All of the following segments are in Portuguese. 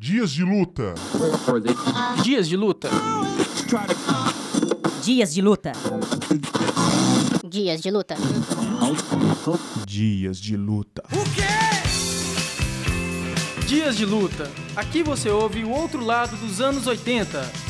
Dias de luta. Dias de luta. Dias de luta. Dias de luta. Dias de luta. Dias de luta. Aqui você ouve o outro lado dos anos 80.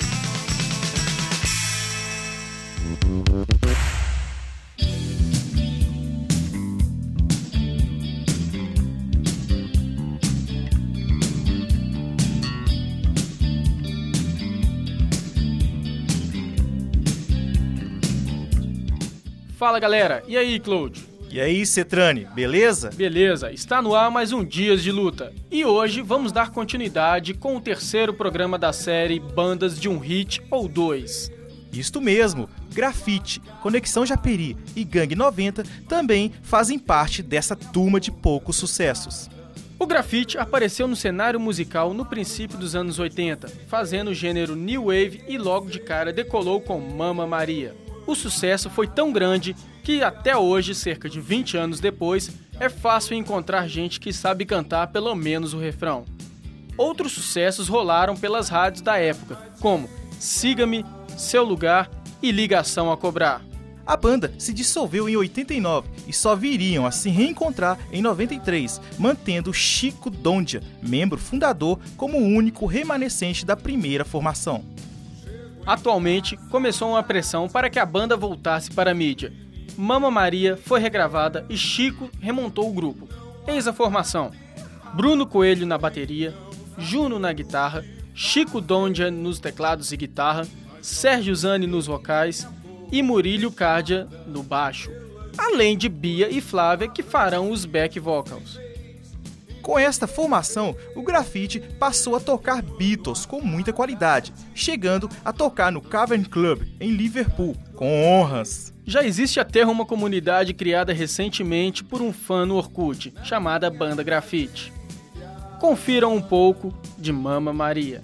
Fala galera, e aí Claude? E aí, Cetrani, beleza? Beleza, está no ar mais um Dias de Luta. E hoje vamos dar continuidade com o terceiro programa da série Bandas de um Hit ou Dois. Isto mesmo, Grafite, Conexão Japeri e Gangue 90 também fazem parte dessa turma de poucos sucessos. O grafite apareceu no cenário musical no princípio dos anos 80, fazendo o gênero New Wave e logo de cara decolou com Mamma Maria. O sucesso foi tão grande que até hoje, cerca de 20 anos depois, é fácil encontrar gente que sabe cantar pelo menos o refrão. Outros sucessos rolaram pelas rádios da época, como Siga-me, Seu Lugar e Ligação a Cobrar. A banda se dissolveu em 89 e só viriam a se reencontrar em 93, mantendo Chico Dondia, membro fundador, como o único remanescente da primeira formação. Atualmente, começou uma pressão para que a banda voltasse para a mídia. Mamma Maria foi regravada e Chico remontou o grupo. Eis a formação: Bruno Coelho na bateria, Juno na guitarra, Chico Dondia nos teclados e guitarra, Sérgio Zani nos vocais e Murilo Cardia no baixo, além de Bia e Flávia que farão os back vocals. Com esta formação, o Grafite passou a tocar Beatles com muita qualidade, chegando a tocar no Cavern Club, em Liverpool, com honras. Já existe até uma comunidade criada recentemente por um fã no Orkut, chamada Banda Grafite. Confiram um pouco de Mamma Maria.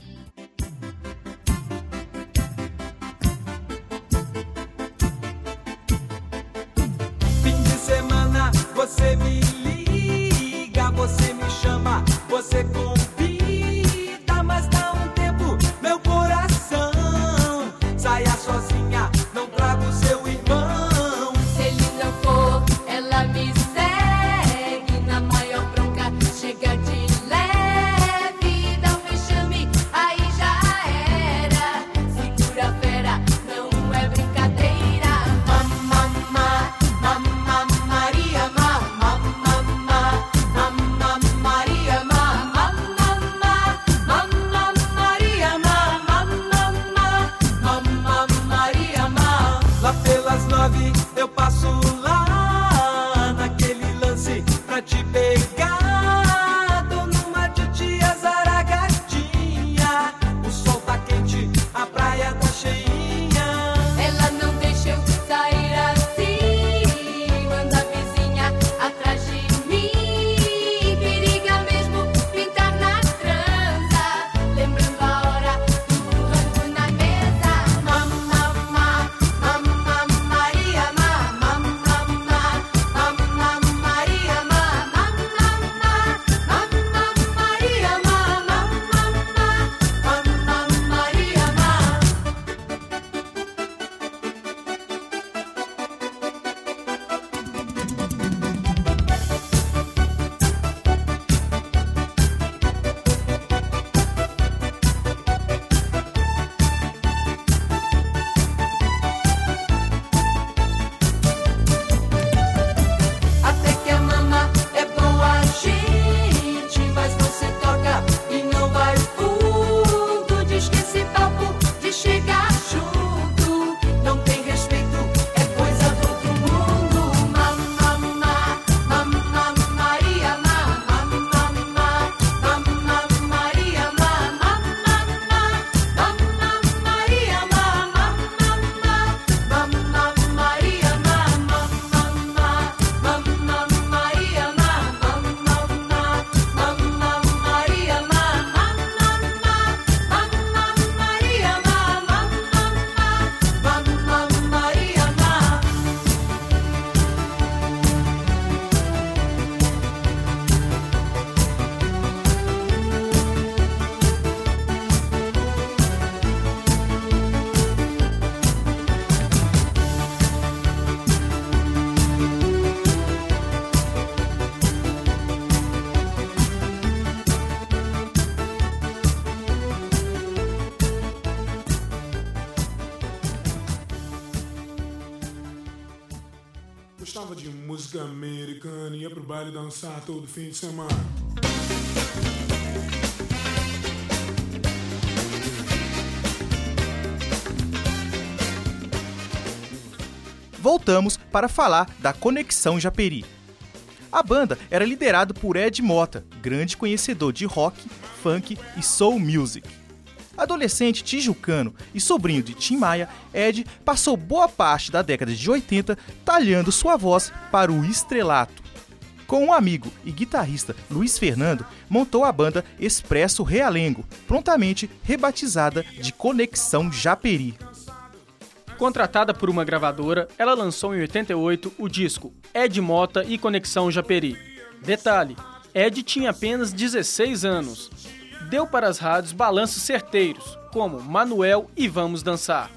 Fim de semana, você me liga, você me chama, você convida, mas dá um tempo, meu coração. Saia sozinha, não trago seu irmão. Se ele não for, ela me segue na maior bronca. Chega de leve, dá um enxame, gostava de música americana, ia pro baile dançar todo fim de semana. Voltamos para falar da Conexão Japeri. A banda era liderada por Ed Mota, grande conhecedor de rock, funk e soul music. Adolescente tijucano e sobrinho de Tim Maia, Ed passou boa parte da década de 80 talhando sua voz para o estrelato. Com um amigo e guitarrista Luiz Fernando, montou a banda Expresso Realengo, prontamente rebatizada de Conexão Japeri. Contratada por uma gravadora, ela lançou em 88 o disco Ed Mota e Conexão Japeri. Detalhe, Ed tinha apenas 16 anos. Deu para as rádios balanços certeiros, como Manuel e Vamos Dançar.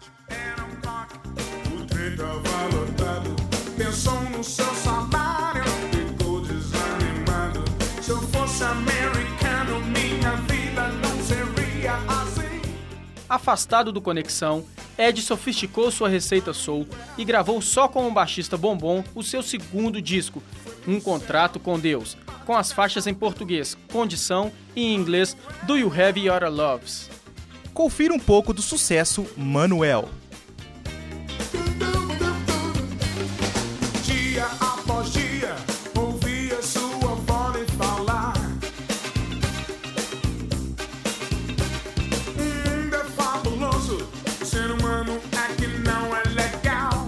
O trem tava lotado, pensou no seu salário, ficou desanimado. Se eu fosse americano, minha vida não seria assim. Afastado do Conexão, Ed sofisticou sua receita soul e gravou só com o baixista Bombom o seu segundo disco, Um Contrato com Deus, com as faixas em português Condição e em inglês Do You Have Your Loves. Confira um pouco do sucesso Manuel. Dia após dia, ouvia sua voz e falar. O mundo é fabuloso, o ser humano é que não é legal.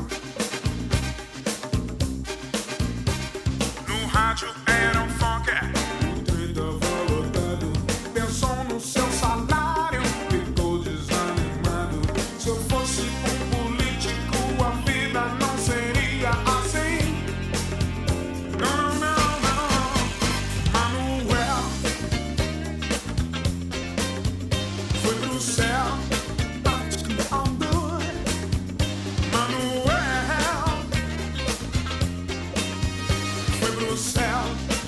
No rádio era um funk, o trem tava lotado, pensou no seu salário, ficou desanimado. Se eu fosse um político, a vida não seria assim. Não, não, não, Manuel foi pro céu. Manuel foi pro céu.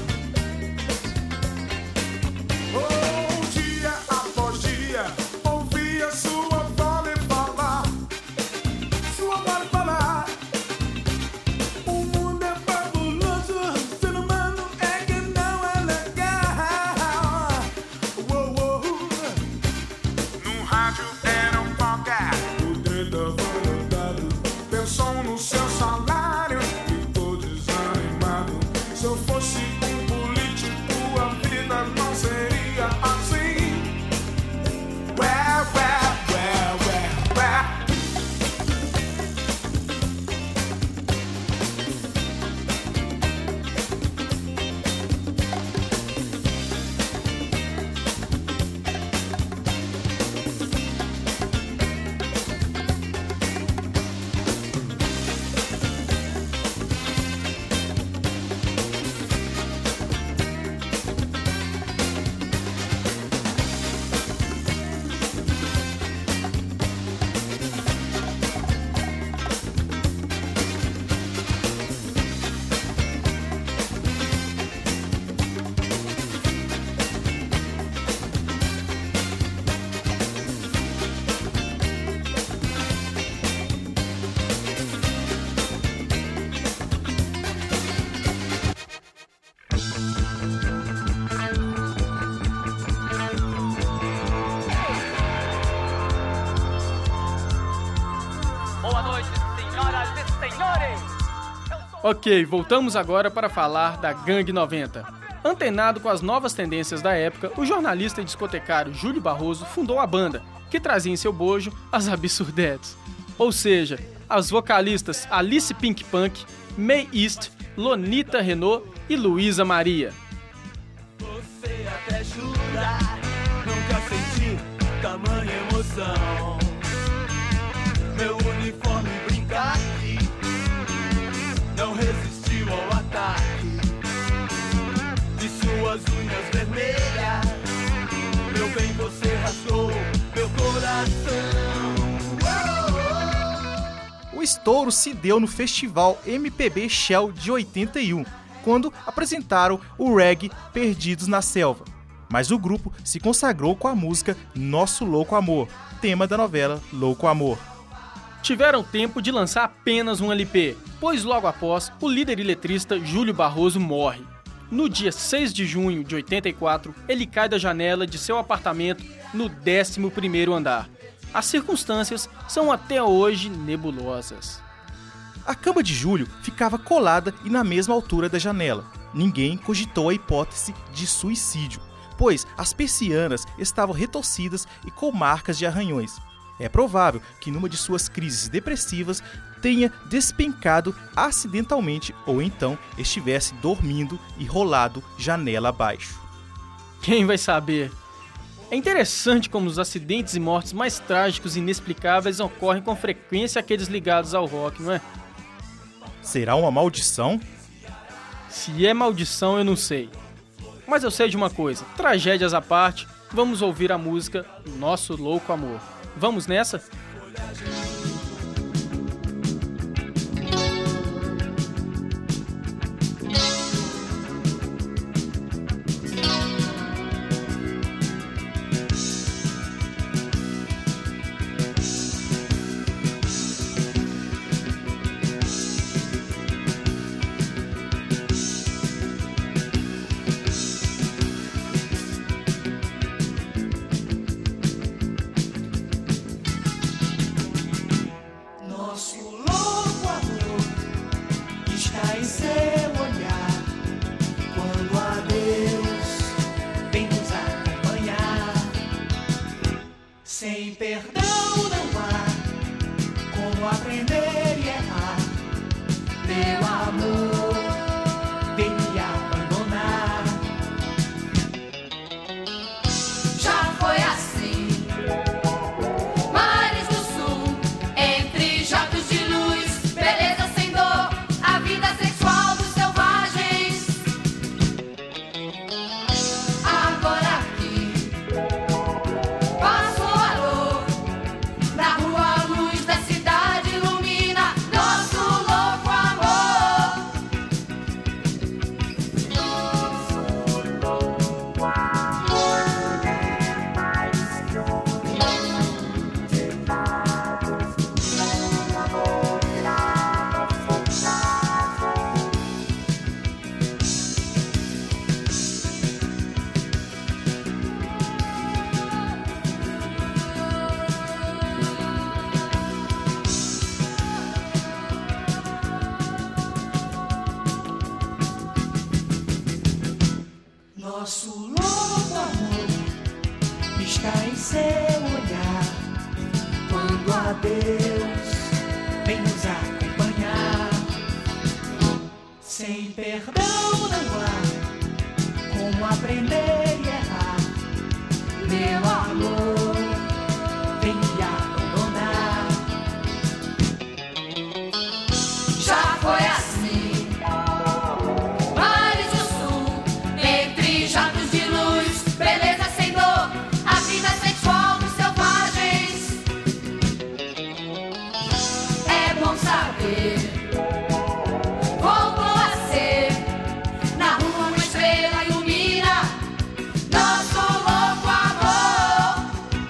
Oh, dia após dia, ouvia sua voz e falar. Sua voz e falar. O mundo é fabuloso, o ser humano é que não é legal. Uou, uou. No rádio era um qualquer, o trem tava lotado, pensou no seu salário, ficou desanimado. Se eu fosse um político, a vida não seria assim. Ué, ué, ué, ué, ué. Ok, voltamos agora para falar da Gangue 90. Antenado com as novas tendências da época, o jornalista e discotecário Júlio Barroso fundou a banda, que trazia em seu bojo as absurdetes. Ou seja, as vocalistas Alice Pink Punk, May East, Lonita Renault e Luísa Maria. Você até jurar, nunca senti tamanha emoção. Meu uniforme brinca aqui, não resistiu ao ataque de suas unhas vermelhas. Meu bem, você rasgou meu coração. O estouro se deu no festival MPB Shell de 81, quando apresentaram o reggae Perdidos na Selva. Mas o grupo se consagrou com a música Nosso Louco Amor, tema da novela Louco Amor. tiveram tempo de lançar apenas um LP, pois logo após, o líder e letrista Júlio Barroso morre. No dia 6 de junho de 84, ele cai da janela de seu apartamento no 11º andar. As circunstâncias são até hoje nebulosas. A cama de Júlio ficava colada e na mesma altura da janela. Ninguém cogitou a hipótese de suicídio, pois as persianas estavam retorcidas e com marcas de arranhões. É provável que numa de suas crises depressivas tenha despencado acidentalmente ou então estivesse dormindo e rolado janela abaixo. Quem vai saber? É interessante como os acidentes e mortes mais trágicos e inexplicáveis ocorrem com frequência aqueles ligados ao rock, não é? Será uma maldição? Se é maldição, eu não sei. Mas eu sei de uma coisa, tragédias à parte, vamos ouvir a música Nosso Louco Amor. Vamos nessa? Sem perdão não há como aprender e errar. Meu amor, vem me abandonar. Já foi assim, mares do sul, entre jatos de luz, beleza sem dor, a vida sexual dos selvagens. Agora aqui, passo a luz, na rua a luz da cidade ilumina nosso louco amor. Nosso louco amor está em seu olhar. Quando a Deus vem nos acompanhar. Sem perdão não há como aprender e errar. Meu amor, vem me abandonar. Já foi assim, mares do sul, entre jatos de luz, beleza sem dor, a vida sexual dos selvagens. É bom saber, voltou a ser, na rua uma estrela ilumina nosso louco amor.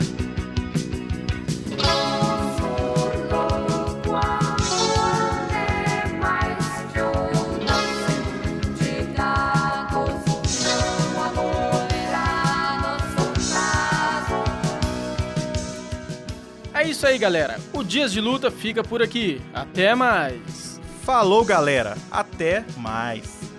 Nosso louco amor é mais que um doce de dados, não amolerá nosso prazo. É isso aí, galera. O Dias de Luta fica por aqui. Até mais! Falou, galera! Até mais!